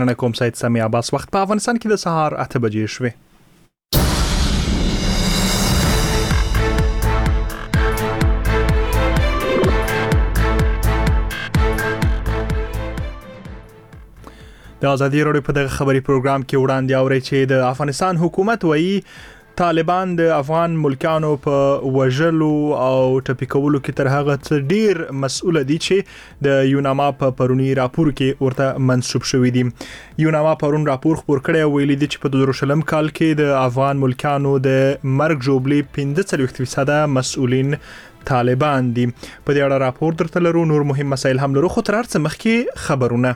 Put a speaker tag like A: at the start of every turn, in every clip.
A: نه کوم سید سمی عباس وخت په افغانستان کې د سهار 8 بجې شوې. د ازادي راډیو په دغه خبري پروګرام کې وړاندې اوري چې د افغانستان حکومت وایي طالبان د افغان ملکانو په وژلو او ټپي کولو کې تر هغه څه ډیر مسؤل دي چې د یوناما په پرونی راپور کې ورته منسوب شوی دي. یوناما پرون راپور خپور کړی ویلي دي چې په 2000 کال کې د افغان ملکانو د مرګ جوړې 15% مسؤلین طالبان دي. په دې اړه راپور درته لرو، نور مهم مسایل هم لرو، خو تر هر څه مخکې خبرونه.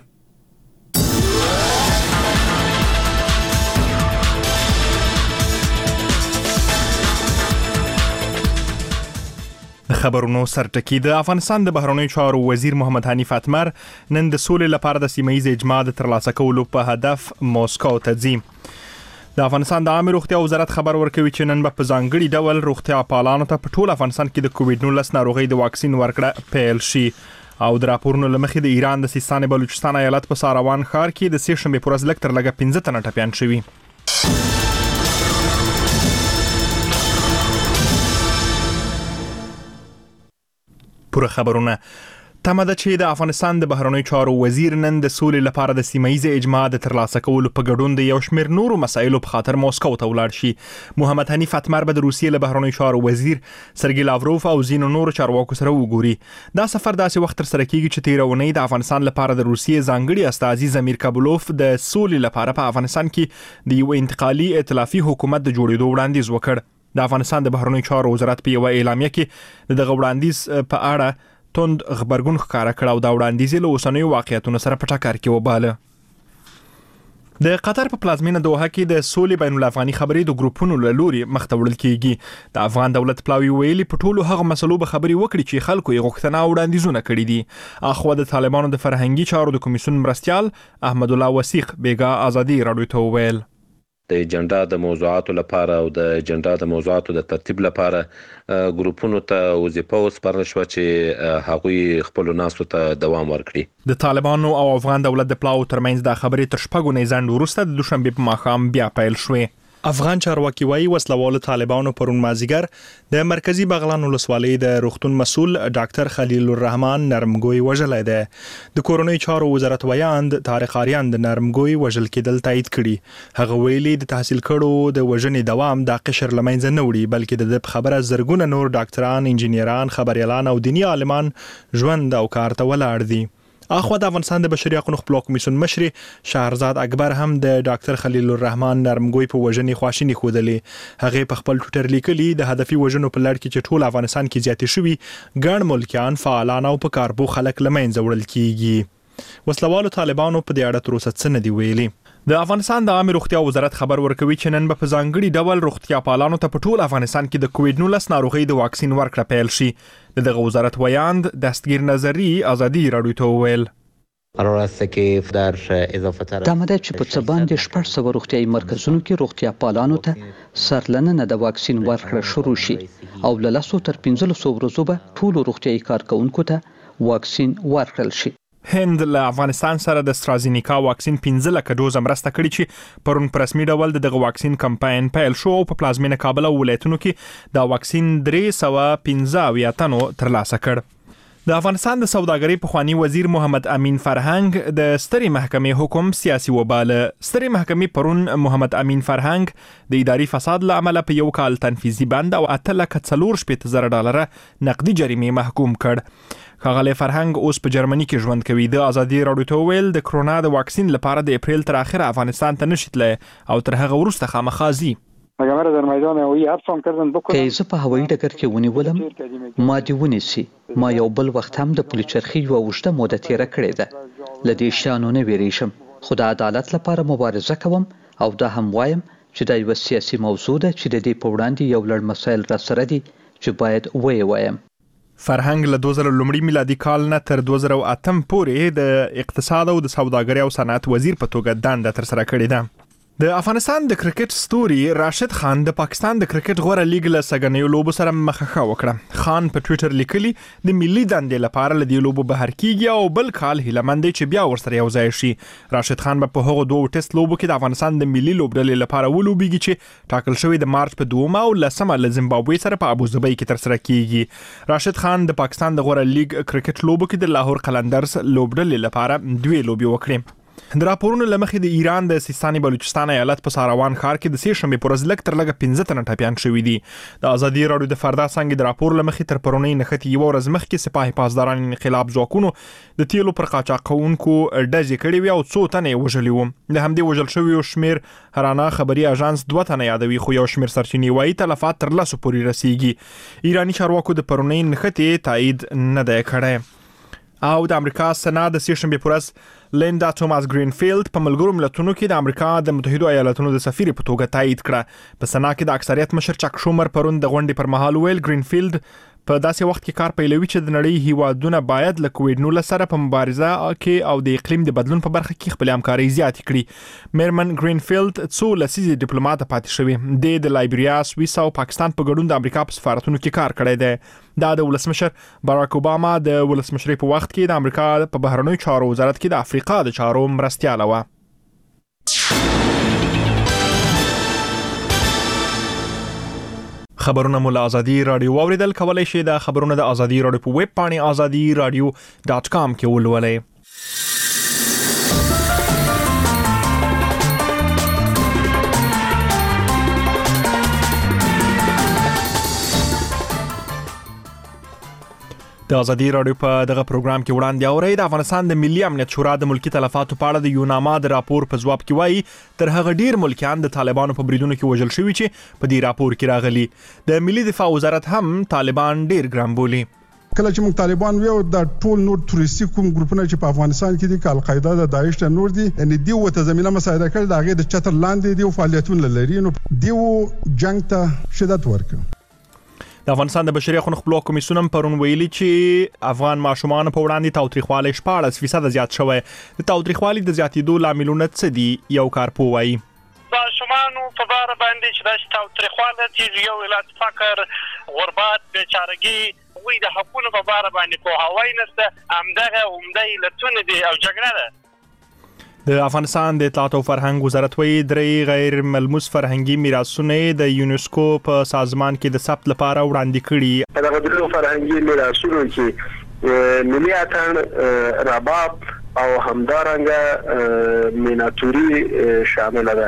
A: خبرونو سرټکی د افغانستان د بهرنیو چارو وزیر محمد حنیف اتمر نن د سولې لپاره د سیمه‌ایز اجماع د ترلاسه کولو په هدف موسکو ته ځي. د افغانستان د عامه روغتیا وزارت خبر ورکوي چې نن په ځانګړي ډول روغتیا پالانو ته په ټول افغانستان کې د کووډ-19 ناروغي د واکسین ورکړه پیل شي. او د راپورونو لمخې د ایران د سیستان بلوچستان ایالت په ساروان ښار کې د سې شنبې پر ورځ لږ تر لږه 15 تنه ټپیان شوي. پوره خبرونه. تمه ده چې د افغانستان د بهرنیو چارو وزیر نن د سولې لپاره د سیمه‌ایز اجماع د ترلاسه کولو په ګډون د یو شمېر نورو مسایلو په خاطر موسکو ته ولاړ شي. محمد حنیف اتمر به د روسیې له بهرنیو چارو وزیر سرګی لاوروف او ځینو نورو چارواکو سره وګوري. دا سفر داسې وخت تر سره کیږي چې تیر اونۍ د افغانستان لپاره د روسیې ځانګړي استازي زمیر کابلوف د سولې لپاره په افغانستان کې د یو انتقالي ائتلافي حکومت د جوړېدو وړاندیز وکړ. د افغانستان د بهرنیو چارو وزارت په یو اعلامیه کې دغه وړاندیز په اړه توند خبرګون ښکاره کړ او دا وړاندیز له اوسنیو واقعیتونو سره په ټکر کې وباله. د قطر په پلازمینه دوحه کې د سولې بین الافغاني خبرې د ګروپونو له لوري مخ ته وړل کیږي. د افغان دولت پلاوی ویلي په ټولو هغه مسلو به خبرې وکړي چې خلکو یې غوښتنه او وړاندیزونه کړي دي. اخوا د طالبانو د فرهنګي چارو د کمیسیون مرستیال احمد الله وثیق بیګا ازادي راډیو ته وویل
B: د اجنډا د موضوعاتو لپاره او د اجنډا د موضوعاتو د ترتیب لپاره ګروپونو ته وظیفه وسپارل شو چې هغوی خپل ناسو ته دوام ورکړي.
A: د طالبانو او افغان دولت د پلاو ترمنځ د خبرې تر شپږو نه ځنډ وروسته د دوشنبه په ماښام بیا پیل شوې. افغان چارواکي وايي وسلوال طالبانو پرون مازیګر د مرکزی بغلان ولسوالۍ د روغتون مسؤل ډاکټر خلیل الرحمن نرمګوی وژلای دی. د کورونی چارو وزارت ویاند طارق آریان د نرمګوی وژل کېدل تایید کړي. هغه ویلي د تحصیل کړو د وژنې دوام د قشر لمنځه نه وړي بلکې د خبره زرګونه نور ډاکټران، انجنیران، خبريالان او دینی عالمان ژوند او کار ته ولاړ دي. اخوا د افغانستان د بشري حقوقو خپلواک کمیسیون مشر شهرزاد اکبر هم د ډاکټر خلیل الرحمن نرمګوی په وژنې خواشینی خوده. هغه په خپل ټویټر لیکلي د هدفي وژنو په لړ کې چې ټول افغانستان کې زیاتې شوي ګڼ ملکیان، فعالان او په کاربو خلک لمنځه وړل کیږي. وسلوالو طالبانو په دې اړه تر اوسه څه نه دی ویلي. د افغانستان د عامه روغتیا وزارت خبر ورکوي چې نن په ځانګړي ډول روغتیا پالانو ته په ټول افغانستان کې د کووډ-19 ناروغي د واکسین ورکړه پیل شي. دغه وزارت ویاند دستگیر نظری ازادي راډیو ته وویل
C: قرار است که در اضافه تر
D: دامده چې په څه باندې 600 روغتیايي مرکزونو کې روغتیا پالانو ته سرلننه د واکسین ورکړه شروع شي او له 10 تر 15 ورځو به ټول روغتیايي کارکونکو ته واکسین ورکړل شي.
A: هند له افغانستان سره د استرازینیکا واکسین 15 لک ډوز مرسته کړې چې پرون په رسمي ډول دغه واکسین کمپاین پیل شو او په پلازمینه کابل او ولایتونو کې دا واکسین 315 تنو ترلاسه کړ. د افغانستان د سوداګرۍ پخوانی وزیر محمد امین فرهنګ د سترې محکمې حکم سیاسي وباله. سترې محکمې پرون محمد امین فرهنګ د اداري فساد له امله په یو کال تنفیذي بند او 8,400,000 ډالر نقدي جریمې محکوم کړ. ښاغلی فرهنګ اوس په جرمني کې ژوند کوي. د ازادي راډیو ته ویل د کرونا د واکسین لپاره د اپریل تر اخره افغانستان ته نشي تللی او تر هغه وروسته خامخا ځي.
D: که زه په هوایي ډګر کې ونیولم ما دې ونیسي. ما یو بل وخت هم د پولیچرخي یوه اوږده موده تیره کړې ده. له دې شیانو نه ویریږم خو د عدالت لپاره مبارزه کوم او دا هم وایم چې دا یوه سیاسي موضوع ده چې د دې په وړاندې یو لړ مسایل را سره دي چې باید ویې وایم.
A: فرهنګ له 2000 میلادي کال نه تر 2008 پورې د اقتصاد او د سوداګرۍ او صنعت وزیر په توګه دنده تر سره کړې ده. د افغانستان د کرکټ ستوري راشد خان د پاکستان د کرکټ غوړه لیګ له سګنیو لوبو سره مخه وکړه. خان په ټوئیټر لیکلي د ملي دندې لپاره له دې لوبو بهر کیږي او بل کال هیلمند چې بیا ورسره یو ځای شي. راشد خان په هغو دوه ټیسټ لوبو کې د افغانستان د ملي لوبډلې لپاره ولوبېږي چې ټاکل شوی د مارچ په 2 او 10 له زیمبابوې سره په ابوظبي کې ترسره کیږي. راشد خان د پاکستان د غوړه لیګ کرکټ لوبو کې د لاهور قلندرز لوبډلې لپاره دوه لوبي وکړې. د راپورونو لمخې د ایران د سیستان بلوچستان ایالت په ساروان ښار کې د سې شنبې پر ورځ لږ تر لږه 15 تنه ټپیان شوي دي. د ازادي راډیو د فردا څنګه د راپور لمخې تر پرونی نښتې یو ورځ مخکې سپاه پاسداران انقلاب ځواکونو د تیلو پر قاچاقونکو ډزې کړې وي او څو تنه وژلي وو. د همدې وژل شویو شمیر هرانا خبري اژانس 2 تنه یادوي خو یو شمیر سرچینې وايي تلفات تر 10 پورې رسیږي. ایرانی چارواکو د پرونی نښتې تایید نه دی کړی. او د امریکا سنا د سې شنبې پر ورځ لیندا توماس گرینفیلد په ملګرو ملتونو کې د امریکا د متحده ایالاتونو د سفیر په توګه تایید کړه. په سنا کې د اکثریت مشر چک شومر پرون د غونډې پر مهال ویل گرینفیلد په داسې وخت کې کار پیلوي چې د نړۍ هیوادونه باید له کووډ-19 سره په مبارزه کې او د اقلیم د بدلون په برخه کې خپل همکاري زیاتې کړي. میرمن گرینفیلد څو لسیزې ډیپلوماټ پاتې شوی د لایبریا، سویس او پاکستان په ګډون د امریکا په سفارتونو کې کار کړی دی. دا د ولسمشر باراک اوباما د ولسمشرۍ په وخت کې د امریکا په بهرنیو چارو وزارت کې د افریقا د چارو مرستیاله و. خبرونه مو له ازادي راډیو اوریدل کولای شئ. د خبرونه د ازادي راډیو په ویب پاڼه azadiradio.com کې ولولئ. د ازادي راډیو په دغه پروګرام کې وړاندې اورئ. د افغانستان د ملي امنیت شورا د ملکی تلفاتو په اړه د یوناما د راپور په ځواب کې وایي تر هغه ډیر ملکیان د طالبانو په بریدونو کې وژل شوي چې په دې راپور کې راغلي. د ملي دفاع وزارت هم طالبان ډیر ګران بولي.
E: کله چې موږ طالبان ویو د ټول نور تروریستي کوم ګروپونه چې په افغانستان کې دي کال قاعده د داعش ته نور دي ان دی وته زمينه مساعده کړي د هغه د چتر لاندې دی فعالیتونه لري نو دی جنگ ته شدت ورکړي.
A: د افغانستان د بشري حقوقو خپلواک کمیسیون پرون ویلي چې افغان ماشومان په وړاندې تاوتریخوالي 14% زیات شوی. د تاوتریخوالي د زیاتېدو لاملونه څه دي؟ یو کارپوه وایي
F: ماشومانو په بار باندې چې د تاوتریخوالي چې یو علت فقر، غربت، بیچارګي وي د حقوقو په بار باندې په هوای نسته همدغه عمده علتونه دي او جګړه ده.
A: د افغانستان د اطلاعات او فرهنګ وزارت وایي درې غیر ملموس فرهنګي میراثونه د یونسکو په سازمان کې د ثبت لپاره وړاندې کړي.
G: په دغه درې فرهنګي میراثونو کې ملي اتڼ، رباب او همدارنګه میناتوري شامل ده.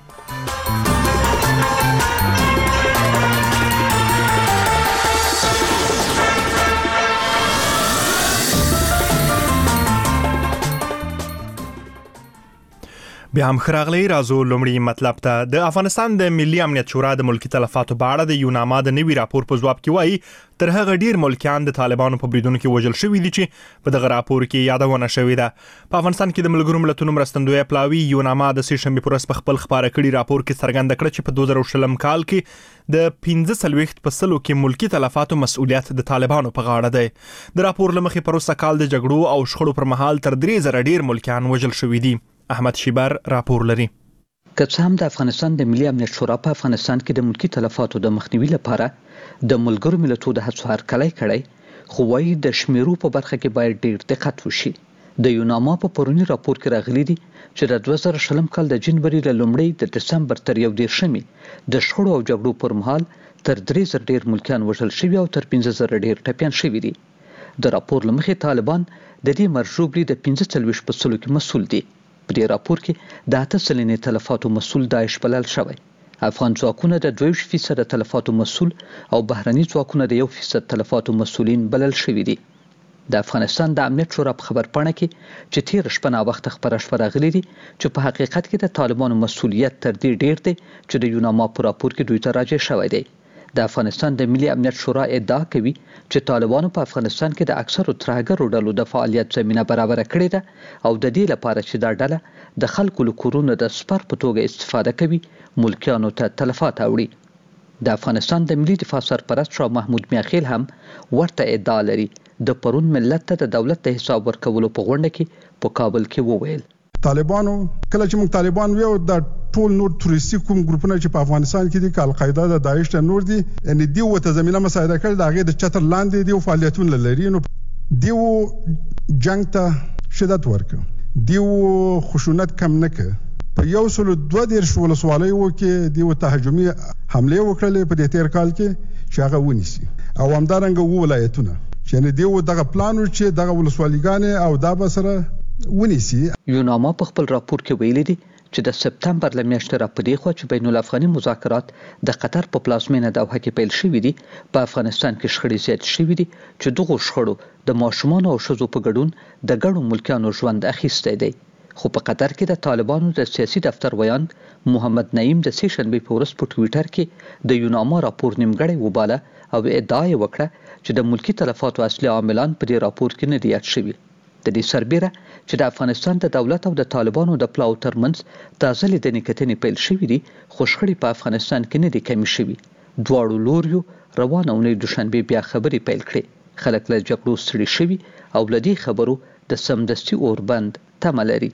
G: بیا هم خراغلی رازو لومړی مطلب ته. د افغانستان د ملي امنیت شورا د ملکی تلفاتو په اړه د یوناما د نوي راپور په ځواب کې وایي تر هغه ډیر ملکیان د طالبانو په بریدونو کې وژل شوي دي چې په دغه راپور کې یادونه شوې ده. په افغانستان کې د ملګرو ملتونو مرستندوی پلاوی یوناما د سې شنبې پر ورځ په خپل خبره کړي راپور کې څرګنده کړه چې په 2020 کال کې د 15% کې ملکی تلفاتو مسؤلیت د طالبانو په غاړه دی. د راپور لمخې پر اوسه کال د جګړو او شخړو پر مهال تر 3000 ډیر ملکیان وژل شوي دي. احمد شیبر راپور لري.
D: که څه هم د افغانستان د ملي امنیت شورا په افغانستان کې د ملکی تلفاتو د مخنیوي لپاره د ملګرو ملتونو د هڅو هرکلی کړی خو وايي د شمیرو په برخه کې باید ډیر دقت وشي. د یوناما په پرونی راپور کې راغلي دي چې د 2020 کال د جنوري له لومړۍ د دسمبر تر 11 د شخړو او جګړو پر مهال تر 3000 ډیر ملکیان وژل شوي او تر 15000 ډیر ټپیان شوي دي. د راپور لمخې طالبان د دې مرجوبلي د 45% کې مسؤل دي. په دې راپور کې د 8% تلفاتو مسؤل داعش بلل شوی. افغان ځواکونه د 22% تلفاتو مسؤل او بهرني ځواکونه د 1% تلفاتو مسؤلین بلل شوي دي. د افغانستان د امنیت شورا په خبرپاڼه کې چې تیر شپه نا وخت خبره شوه راغلي دي چې په حقیقت کې د طالبانو مسؤلیت تر دې ډیر دی چې د یوناما په راپور کې دوی ته راجع شوی دی. د افغانستان د ملي امنیت شورا ادعا کوي چې طالبانو په افغانستان کې د اکثرو ترهګرو ډلو د فعالیت زمينه برابر کړې ده او د دې لپاره چې دا ډله د خلکو له کورونو د سپر په توګه استفاده کوي ملکیانو ته تلفات اوړي. د افغانستان د ملي دفاع سرپرست شاه محمود میاخیل هم ورته ادعا لري. د پرون ملت ته د دولت د حساب ورکولو په غونډه کې په کابل کې وویل
E: طالبانو کله چې موږ طالبان ویو د ټول نور تروریستي کوم ګروپونه چې په افغانستان کې دي القاعده د داعش ته نور دي یعنی دی وته زمينه مساعده کړ د هغه د چتر لاندې دی فعالیتونه لري نو دیو جنگ ته شدت ورکړ دیو خشونت کم نه کړ په یو سل 2 ولسوالۍ کې دیو تهاجمي حمله وکړلې په دې تیر کال کې چې هغه ونیسي او همدارنګه ولایتونه چې دیو دغه پلان چې دغه ولسوالیګانې او دا بسره ونیسي.
D: یوناما په خپل راپور کې ویلي دي چې د سپتمبر لمیاشتې را پدې خو چې بین الافغاني مذاکرات د قطر په پلازمینه دوحه کې پیل شوي دي په افغانستان کې شخړې زیات شوي دي چې دغه شخړو د ماشومان او ښځو په ګډون د ګڼو ملکیانو ژوند اخیستی دی. خو په قطر کې د طالبانو د سیاسي دفتر ویان محمد نعیم د سیشنبې په ورځ په ټویټر کې د یوناما راپور نیمګړی وباله او ادعا یې وکړه چې د ملکی تلفاتو اصلي عاملان په دې راپور کې نه دي یاد شوي. د دې سربیره چې د افغانستان د دولت او د طالبانو د پلاو ترمنځ تازه لیدنې کتنې پیل شوې دي خو شخړې په افغانستان کې نه دي کمې شوي. دواړو لوریو روانه اونۍ دوشنبه بیا خبرې پیل کړې. خلک له جګړو ستړي شوي او له دې خبرو د سمدستي اوربند تمه لري.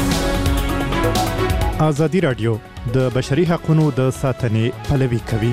H: ازادي رادیو د بشري حقوقو د ساتنې پلوي کوي.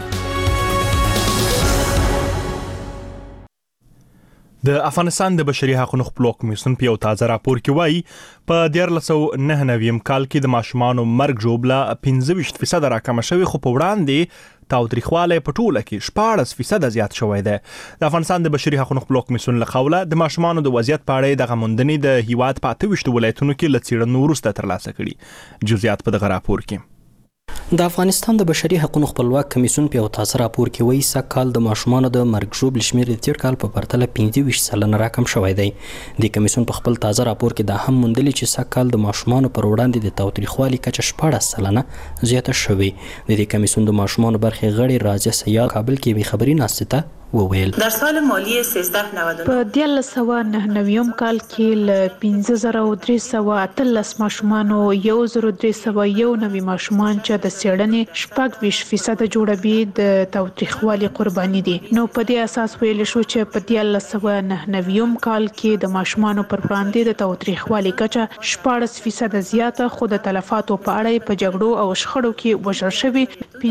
G: د افغانستان د بشري حقوقو خپلواک کمیسیون په یو تازه راپور کې وایي په 1999 کال کې د ماشومانو مرګ ژوبله 25% راکمه شوې خو په وړاندې تاوتریخوالی په ټوله کې 14% زیات شوی دی. د افغانستان د بشري حقوقو خپلواک کمیسیون له قوله د ماشومانو د وضعیت په اړه د غموندنې د هیواد په 28 ولایتونو کې له څېړنو وروسته ترلاسه کړي. جزئیات په دغه راپور کې.
I: د افغانستان د بشري حقوقو خپلواک کمیسیون په یو تازه راپور کې وایي سږ کال د ماشومانو د مرګ ژوبل شمېر د تیر کال په پرتله 25% راکم شوی دی. د کمیسیون په خپل تازه راپور کې دا هم موندلي چې سږ کال د ماشومانو پر وړاندې د تاوتریخوالي کچه 14% زیاته شوې. د دې کمیسیون د ماشومانو برخې غړي راځي سیال کابل کې به خبري ناشته وویل.
J: در سال مالی 1399
K: په 1999 کال کې ل 15318 ماشومانو 1301 ماشومان چې د څېړنې 20% جوړوي د تاوتریخوالي قرباني دي. نو په دې اساس ویل شو چې په 1999 کال کې د ماشومانو پر وړاندې د تاوتریخوالي کچه 14% زیاته خو د تلفاتو په اړه په جګړو او شخړو کې وژل شوي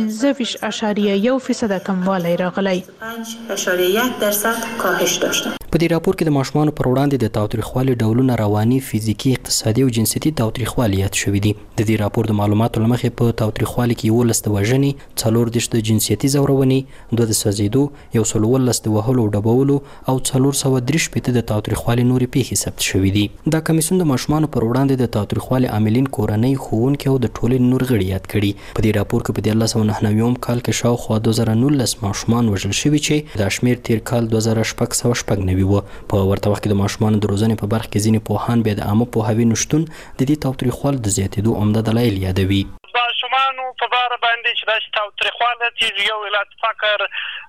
K: 15.1% کموالی راغلی.
J: 1% کاهش داشته.
I: په دې راپور کې د ماشومانو پر وړاندې د تاوتریخوالي ډولونه رواني، فزیکی، اقتصادي او جنسيتي تاوتریخوالي یاد شوي دي. د دې راپور د معلوماتو لمخې په تاوتریخوالي کې 11 د وژنې، 14 د جنسيتي زورونې، 2 د سوځېدو، 111 د وهلو او ډبولو او 433 د تاوتریخوالي نورې پیښې ثبت شوي دي. دا کمیسیون د ماشومانو پر وړاندې د تاوتریخوالي عاملین، کورنۍ، ښوونکي او د ټولنې نور غړي یاد کړي. په دې راپور کې په 1999 کال کې شاوخوا 2019 ماشومان وژل شوي چې دا شمېر تیر کال 2609 و. په ورته وخت کې د ماشومانو د روزنې په برخه کې ځینې پوهان بیا د عامه پوهاوي نشتون د دې تاوتریخوالي د زیاتېدو عمده دلایل یادوي.
F: ماشومانو په باره باندې چې دا تاوتریخوالی تیز یو علت فقر،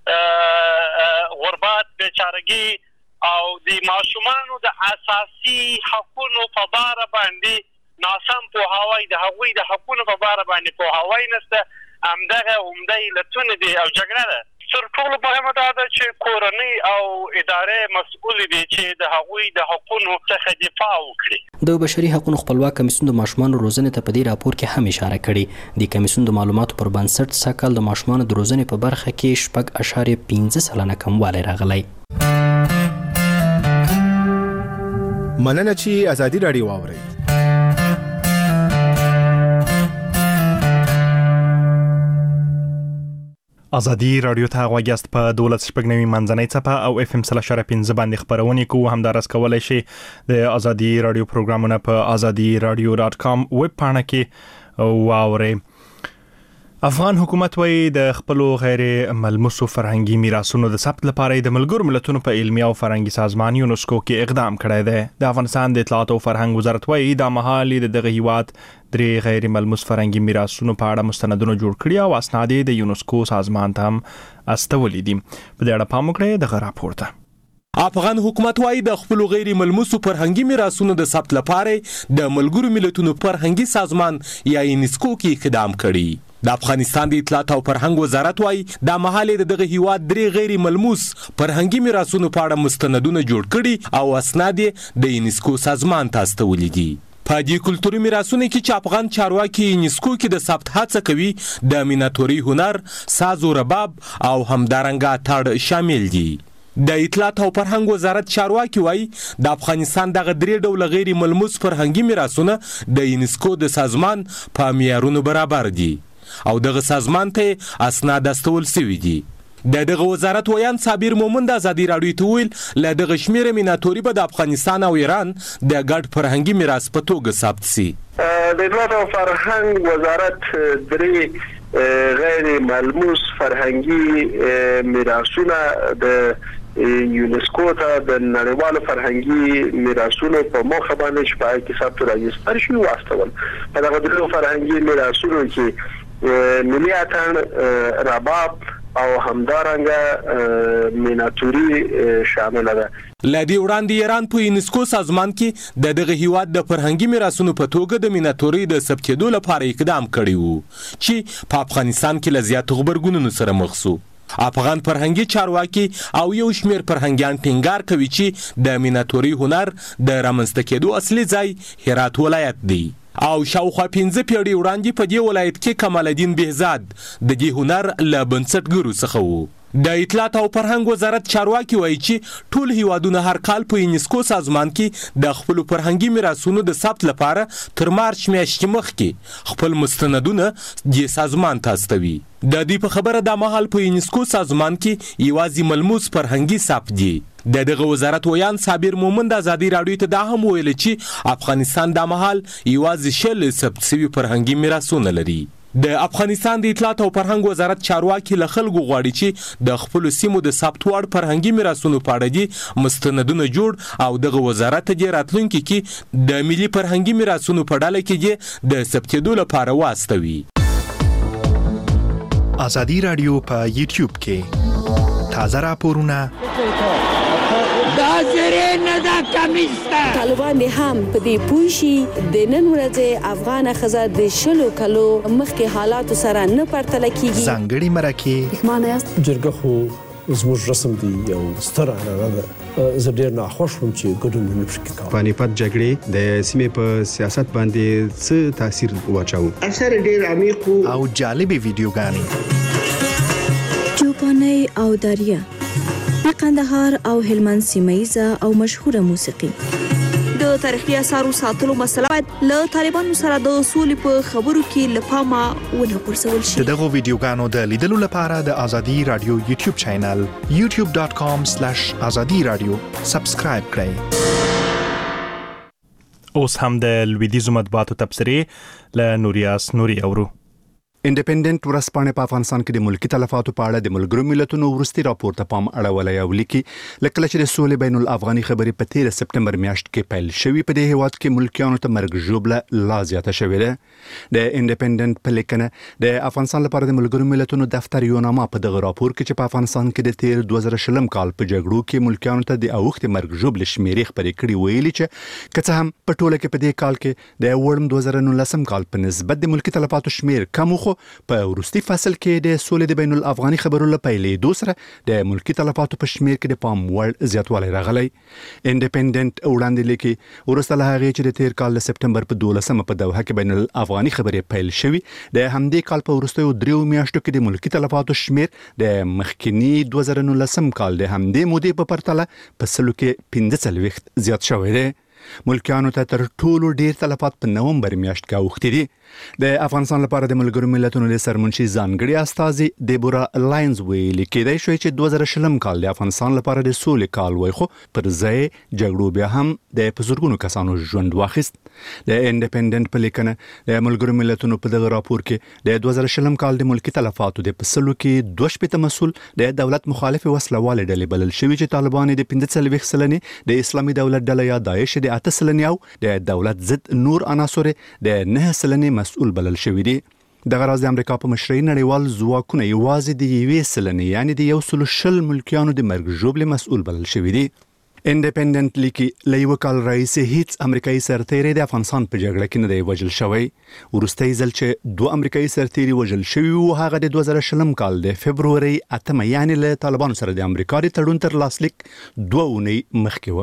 F: غربت، بیچارګي او د ماشومانو د اساسي حقوقو په باره باندې ناسم پوهاوی، د هغوی د حقوقو په باره باندې پوهاوی نشته. همدغه عمده علتونه دي او جګړه ده. تر ټولو مهمه دا ده چې کورنۍ او ادارې مسؤل دي چې د هغوی د حقوقو څخه دفاع وکړي.
I: د بشري حقوقو خپلواک کمیسیون د ماشومانو روزنې ته په دې راپور کې هم اشاره کړې. د کمیسیون د معلوماتو پر بنسټ سږ کال د ماشومانو د روزنې په برخه کې 6.5% کموالی راغلی.
H: مننه چې ازادي رادیو واورئ.
G: ازادي رادیو ته غوږیاست په 12.9 منځنۍ څپه او FM 3.5 باندې خبرونه کوو. همدارس کولای شي د ازادي رادیو پروګرامونه په azadiradio.com ویب پاڼه کې واورئ. افغان حکومت وایي د خپل غیر ملموسو فرهنګي میراثونو د ثبت لپاره د ملګرو ملتونو په علمي او فرهنګي سازمان یونسکو کې اقدام کړی دی. د افغانستان د اطلاعات او فرهنګ وزارت وایي د مهال دغه هیواد درې غیر ملموس فرهنګي میراثونو په اړه مستندونه جوړ کړي او اسناد د یونسکو سازمان ته هم استولې دي. په دې اړه پام وکړئ دغه راپور ته.
L: افغان حکومت وايي د خپل غیر ملموسو فرهنګي میراثونو د ثبت لپاره د ملګرو ملتونو فرهنګي سازمان یا یونسکو کې اقدام کړي. د افغانستان د اطلاعات او فرهنګ وزارت وايي د مهاله دغه هیواد درې غیر ملموس فرهنګي میراثونو په اړه مستندونه جوړ کړي او اسناد د یونسکو سازمان ته استولې دي. په دې کلتوري میراثونو کې چې افغان چارواکي یونسکو کې د ثبت هڅه کوي د میناتوري هنر، ساز و رباب او همدارنګه اتڼ شامل دي. د اطلاعات او فرهنګ وزارت چارواکي وایي د افغانستان دغه درې ډوله غیر ملموس فرهنګي میراثونه د یونسکو د سازمان په معیارونو برابر دي او دغه سازمان ته اسناد استول شوي دي. د دغه وزارت ویان صابر مومند د ازادي راډیو ته ویل له دغه شمیره میناتوري به د افغانستان او ایران د ګډ فرهنګي میراث په توګه ثبت شي.
M: د اطلاعات او فرهنګ وزارت درې غیر ملموس فرهنګي میراثونه د یونسکو ته د نړیوالو فرهنګي میراثونو په موخه باندې چې په کې ثبت راجستر شوي واستول. په دغه درې فرهنګي میراثونو کې ملي اتڼ، رباب او همدارنګه میناتوري شامل ده.
L: لدی وړاندې ایران په یونسکو سازمان کې د دغه هیواد د فرهنګي میراثونو په توګه د میناتوري د ثبتېدو لپاره اقدام کړی وو چې په افغانستان کې له زیاتو غبرګونونو سره مخ شو. افغان فرهنګي چارواکي او یو شمیر فرهنګیان ټینګار کوي چې د میناتوري هنر د رامنځته کېدو اصلي ځای هرات ولایت دی او شاوخوا 15 پیړۍ وړاندې په دې ولایت کې کمال الدین بهزاد د دې هنر له بنسټګرو څخه وو. د اطلاعات او فرهنګ وزارت چارواکي وایي چې ټول هیوادونه هر کال په یونسکو سازمان کې د خپل فرهنګي میراثونو د ثبت لپاره تر مارچ میاشتې مخکې خپل مستندونه د سازمان ته استوي. د دې په خبره د مهال په یونسکو سازمان کې یوازې ملموس فرهنګي ثبت دي. د دغه وزارت ویان صابر مومند ازادي راډیو ته دا هم ویل چې افغانستان د مهال یوازې 10 ثبت شوي فرهنګي میراثونه لري. د افغانستان د اطلاعات او فرهنګ وزارت چارواکي له خلکو غواړي چې د خپل سیمو د ثبت وړ فرهنګي میراثونو په اړه دي مستندونه جوړ او دغه وزارت ته راتلونکي کې د ملي فرهنګي میراثونو په ډله کې د ثبتېدو لپاره واستوي.
G: ازادي راډیو په یوټیوب کې تازه راپورونه
N: دا زری نه دا کمیسته. طالبان هم په دې پوه شي د نن ورځې افغان ښځه د 20 کلو مخکې حالاتو سره نه پرتله کیږي.
G: ځانګړي مرکې
O: معنی است جرګه خو زموږ رسم دی یو ستر عنعنه ده. زه ډېر ناخوښ وم چې ګډون نه پکې کوم.
P: پانیپت جګړې د سیمې په سیاست باندې څه تاثیر واچاوه؟
Q: اثر ډېر عمیق
G: او جالبې ویډیوګانې
R: چوپاني او دریا د قندهار او هلمند سیمایزه او مشهوره موسیقي.
S: د تاریخي اثارو ساتلو مسله باید له طالبانو سره د سولې په خبرو کې له پامه ونه غورځول شي.
G: دغه ویډیوګانو د لیدلو لپاره د ازادي رادیو یوټیوب چینل youtube.com/azadi-radio سبسکرایب کړئ. اوس هم د لویدیزو مطبوعاتو تبصرې له نوریاس نوري اورو.
H: انډیپندنت ورځپاڼه په افغانستان کې د ملکی تلفاتو په اړه د ملګرو ملتونو ورستي راپور ته پام اړولای او لیکي لکه چې د سولې بین الافغاني خبرې په 13 سپټمبر میاشت کې پیل شوې په دې هیواد کې ملکیانو ته مرګ ژوبله لا زیاته شوې ده. د انډیپندنت په لیکنه د افغانستان لپاره د ملګرو ملتونو دفتر یو نامه په دغه راپور کې چې په افغانستان کې د 2020 کال په جګړو کې ملکیانو ته د اوخت مرګ ژوبله شمیرې خبرې کړې ویلي چې کڅه هم په ټوله کې په دې کال کې د وړم 2019 کال په نسبت د ملکی تلفاتو شمیر کم خو په وروستي فصل کې د سولې د بین الافغاني خبرو لپاره دوسره د ملکی تلفاتو په شمیر کې د پام وړ زیاتوالی راغلی. انډیپندنت وړاندې لیکي ورسته له هغې چې د تیر کال د سپټمبر په 12 په دوحه کې بین الافغاني خبرې پیل شوي د همدې کال په وروستیو 3 میاشتو کې د ملکی تلفاتو شمیر د مخکینی 2019 کال د همدې مودې په پرتله په سلو کې 45 زیات شوی دی. ملکیانو ته تر ټولو ډیر تلفات په نومبر میاشت کې اوښتي دي. د افغانستان لپاره د ملګرو ملتونو د سرمنشي ځانګړي استازي دیبورا لاینز ویلي کېدای شوی چې 2020 کال د افغانستان لپاره د سولې کال وای خو پر ځای جګړو بیا هم د بزرګونو کسانو ژوند واخیست. د انډیپندنت په لیکنه د ملګرو ملتونو په دغه راپور کې د 2020 کال د ملکی تلفاتو د پسلو کې 2 مسؤل د دولت مخالف وسلواله ډلې بلل شوی چې طالبان د 45 سلنې د اسلامي دولت ډله یا داعش د 8 سلنې او د دولت ضد نور عناصر د 9 سلنې مسؤل بلل شوی دي. دغه راز د امریکا په مشرۍ نړیوال ځواکونه یوازې د 1 سلنې یعنی د 120 ملکیانو د مرګ ژوبلې مسؤل بلل شوی دي. انډیپندنت لیکي لیو کال رئیس هیڅ امریکایي سرتیری د افغانستان په جګړه کې نه دی وژل شوی. ورستۍ ځل چې 2 امریکایي سرتیری وژل شوی وو هغه د 2020 کال د فبرवरी 8 یعنی له طالبانو سره د امریکا د تړون تر لاسلیک 2 اونۍ مخکې و.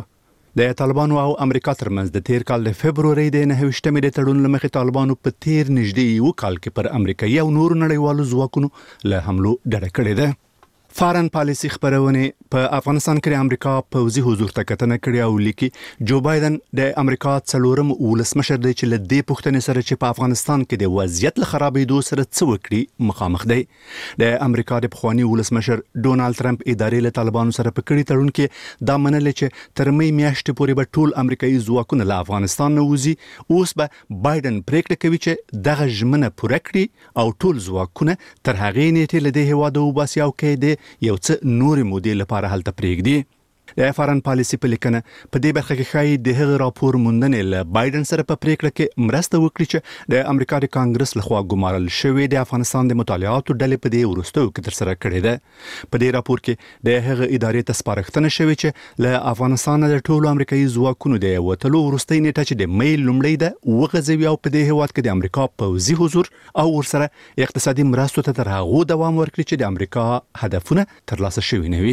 H: د طالبانو او امریکا ترمنځ د تیر کال د فبروري د 29مې د تړون لمخې طالبانو په تیر نږدې یو کال کې پر امریکایي او نورو نړیوالو ځواکونو له حملو ډډه کړې ده. فارن پالیسي خبرونه په افغانستان کې د امریکا پوځي حضور ته کتنه کړې او لیکي جو بایدن د امریکا څلورم ولسمشر دی چې له دې پوښتنې سره چې په افغانستان کې د وضعیت له خرابېدو سره څه وکړي مخامخ دی. د امریکا د پخوانی ولسمشر ډونالد ټرمپ ادارې له طالبانو سره په کړي تړون کې دا منل چې تر مې میاشتې پورې به ټول امریکایي ځواکونه له افغانستان نه وځي. اوس به بایدن پریکړه کوي چې دغه ژمنه پوره کړي او ټول ځواکونه تر هغې نیټې له دې هېواده وباسي او کې د یو څه نورې مودې لپاره هلته پرېږدي. د فارن پالیسي په لیکنه په دې برخه کې ښایي د هغه راپور موندنې له بایدن سره په پریکړه کې مرسته وکړي چې د امریکا د کانګرس لخوا ګمارل شوی د افغانستان د مطالعاتو ډلې په دې وروستیو کې ترسره کړې ده. په دې راپور کې د هغه ادارې ته سپارښتنه شوې چې له افغانستان د ټولو امریکایي ځواکونو د وتلو وروستۍ نیټه چې د مې لومړۍ ده وغځوي او په دې هېواد کې د امریکا پوځي حضور او ورسره اقتصادي مرستو ته تر هغو دوام ورکړي چې د امریکا هدفونه ترلاسه شوي نه وي.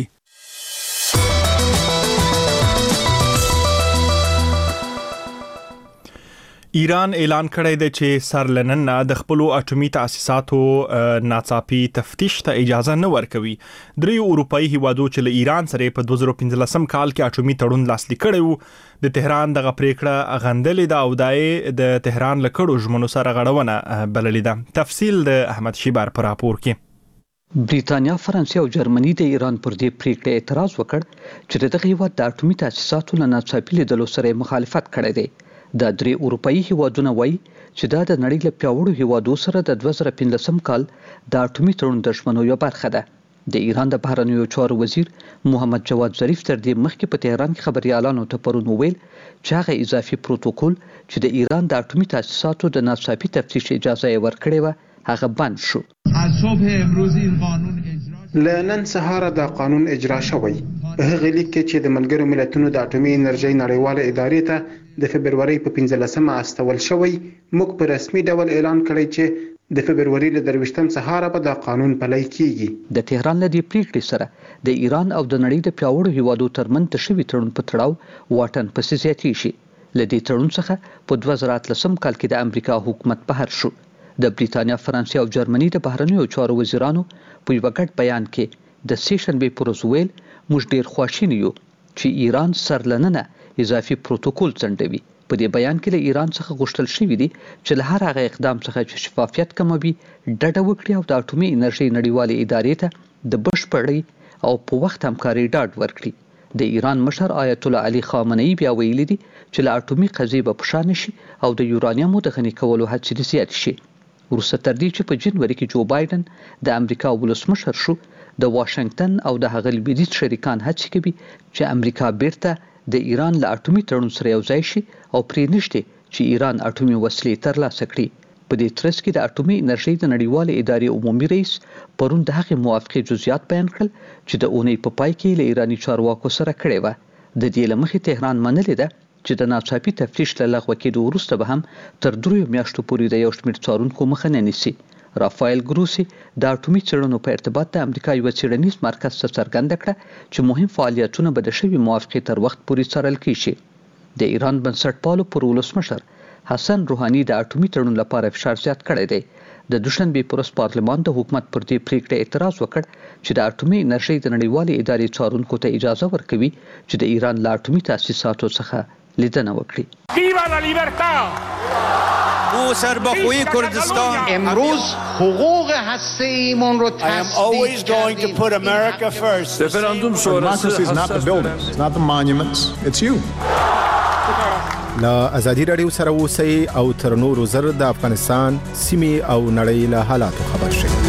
G: ایران اعلان کړی دی چې سر لنن د خپل اټومي تاسیساتو ناڅاپي تفتیش ته اجازه نه ورکوي. دریو اروپאי هیوادو چې له ایران سره په 2015 کال کې اټومي تړون لاسلیک کړی وو د تهران دغه پریکړه غندلې ده او د تهران له کړو ژمنو سره غړونه بللې ده. تفصیل د احمد شیبار په راپور کې.
D: بریتانیا، فرانسې او جرمني د ایران پر دې پریکړه اعتراض وکړ چې دغه هیواد د اټومي تاسیساتو له ناڅاپي لیدلو سره مخالفت کړی دی. د درې اروپאי هیوادونو وایي چې دا د نړۍ له پیاوړو هیوادو سره د 2015 کال د اټومي تړون د ژمنو یوه برخه ده. د ایران د بهرنیو چارو وزیر محمد جواد ظریف تر دې مخکې په تهران کې خبريالانو ته پرون وویل چې هغه اضافي پروتوکول چې د ایران د اټومي تاسیساتو د ناڅاپي تفتیش اجازه یې ورکړې وه هغه بند شو.
Q: لنن سهار د قانون اجرا شوی. هغه لیک چې د ملګرو ملتونو د اټومي انرژي نړیواله ادارې ته د فبرवरी په 15مه استول شوی. موږ په رسمي ډول اعلان کړی چې د فبرवरी له 23 سهار به د قانون پلی کیږي.
D: د تهران له دې پریکړې سره د ایران او د نړۍ د پیاوړو هیوادو ترمنځ تشوي تړون په تړاو واټن پسې زیاتې شي. له دې تړون څخه په 2013 کال کې د امریکا حکومت بهر شو. د بریتانیا، فرانسې او جرمني د بهرنیو چارو وزیرانو په یو ګډ بیان کې د سیشنبې پر ورځ ویل موږ ډیر خواشینی یو چې ایران سرلننه اضافي پروتوکول ځنډوي. په دې بیان کې له ایران څخه غوښتل شوی دی چې له هر هغه اقدام څخه چې شفافیت کموي ډډه وکړي او د اټومي انرژي نړیوالې ادارې ته د بشپړۍ او په وخت همکاري ډاډ ورکړي. د ایران مشر آیت الله علي خامنه‌ای بیا ویلي دي چې له اټومي قضیې به پشا نشي او د یورانیمو د غني کولو هڅې زیات شي. وروسته تر دې چې په جنوري کې جو بایدن د امریکا ولسمشر شو د واشنگټن او د هغه لویدیځ شریکان هڅې کوي چې امریکا بیرته د ایران له اټومي تړون سره یو ځای شي او پرې نشته چې ایران اټومي وسلې ترلاسه کړي. په دې ترڅ کې د اټومي انرژي د نړیوالې ادارې عمومي رئیس پرون د هغې موافقې جزئیات بیان کړل چې د اونۍ په پای کې له ایراني چارواکو سره کړې وه. د دې له مخې تهران منلې ده چې د ناڅاپي تفتیش له لغوه کېدو وروسته به هم تر 3 میاشتو پورې د یو شمېر څارونکو مخه نه نیسي. رافایل ګروسي د اټومي څېړنو په ارتباط د امریکا یو څېړنیز مرکز ته څرګنده کړه چې مهم فعالیتونه به د شوي موافقې تر وخت پورې څارل کیږي. د ایران بنسټپالو پر ولسمشر حسن روحاني د اټومي تړون لپاره فشار زیات کړی دی. د دوشنبې پر ورځ پارلمان د حکومت پر دې پریکړه اعتراض وکړ چې د اټومي انرژي د نړیوالې ادارې څارونکو ته اجازه ورکوي چې د ایران له اټومي تاسیساتو څخه لیدنه وکړي.
T: ویوا لا لیبرتا! او سربخوی کردستان
U: امروز حقوق هسته‌ایمون رو
T: تصدیق کردیم.
V: رفراندوم شورای is not the buildings, it's not the monuments, it's you.
W: لا ازادي رادیو سره اوسئ او تر نورو زر د افغانستان سیمې او نړۍ له حالاتو خبر شئ.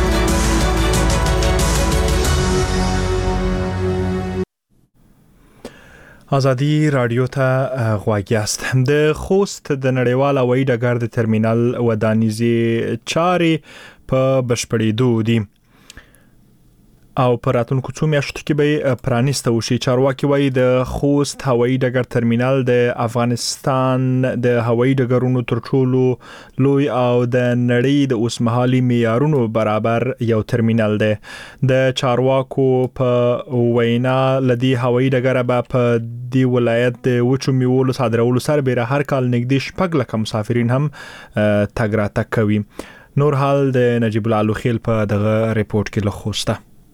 G: ازادي رادیو ته غواړی است. د خوست د نړیوال هوایي ډګر د ترمینل ودانیزي چارې په بشپړېدو دي. او په راتلونکو څو میاشتو کې به پرانیسته وشي. چارواکي وایي د خوست هوایي ډګر ترمینل د افغانستان د هوایي ډګرونو تر ټولو لوی او د نړۍ د اوسمهالي معیارونو برابر یو ترمینل دی. د چارواکو په وینا لدی هوایي ډګر به په دی ولایت د وچو میوو صادرولو سره به هر کال نږدې 6 لک مسافرین هم تګ راتګ کوي. نور حال د نجیب الله لوخیل په دغه ریپورت کې لخوسته.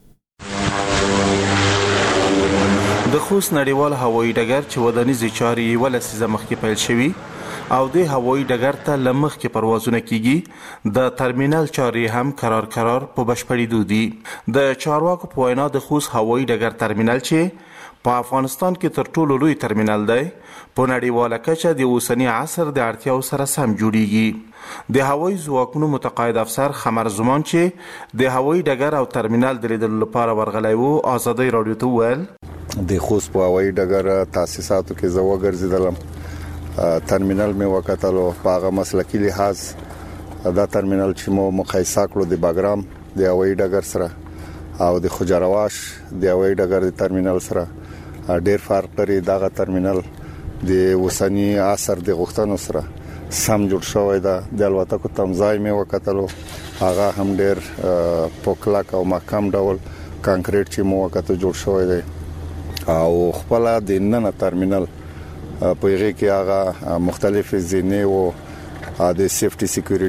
A: د خوست نړیوال هوایي ډګر چې ودانیزې چارې ولسیزه مخکې پیل شوي او د هوایي ډګر ته لمخ کې پروازونه کیږي، د ترمینل چارې هم قرار په بشپړېدو دي. د چارواکو په وینا د خوست هوایي ډګر ترمینل چې په افغانستان کې تر ټولو لوی ترمینل دی، په نړیواله کچه د اوسنی عصر د اړتیاو سره سم جوړیږي. د هوایي ځواکونو متقاعد افسر خمر زمان چې د هوایي ډګر او ترمینل د لیدلو لپاره ورغلی و، آزادۍ راډیو ته وویل
B: د خوست په هوایي ډګر تاسیساتو کې زه وګرځېدلم، ترمینل مې وکتلو. په هغه مسلکي لحاظ دا ترمینل چې مو مقایسه کړو د باګرام د هوایي ډګر سره او د خجرواش د هوایي ډګر د ترمینل سره ډېر فرق لري. دغه ترمینل د اوسنی عصر د غوښتنو سره سم جوړ شوی دی. د الوتکو تمځای مې وکتلو، هغه هم ډېر پوکلک او محکم ډول کانکریټ چې مو وکتو جوړ شوی دی او خپل د نن ترمینل په هغه کې هغه مختلف زینې او د سیفټي